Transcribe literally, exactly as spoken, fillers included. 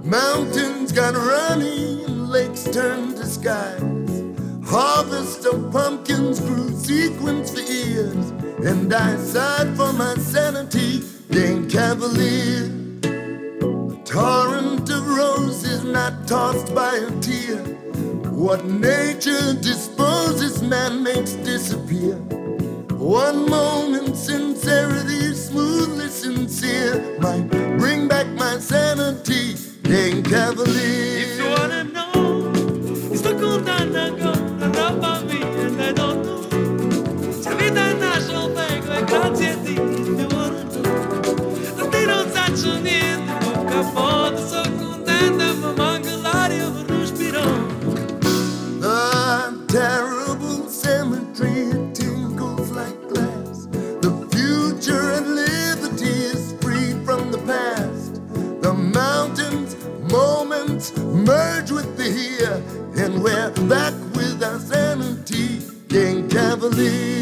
Mountains got runny and lakes turned to skies. Harvest of pumpkins grew sequins for ears, and I sighed for my sanity, gained cavalier. A torrent of roses not tossed by a tear. What nature disposes, man makes disappear. One moment sincerity, smoothly sincere, might bring back my sanity, gain cavalier. If you wanna know, estou contando agora pra mim, and I don't know. Se a vida nasce ao pego, é grazie a Dio. If you wanna know, non ti non saccio niente, vou ficar foda, sou contenta, ma manca l'aria per respirare. The terrible cemetery, it tingles like glass. The future and liberty is free from the past. The mountains, moments merge with the here, and we're back with our sanity, gain cavalier.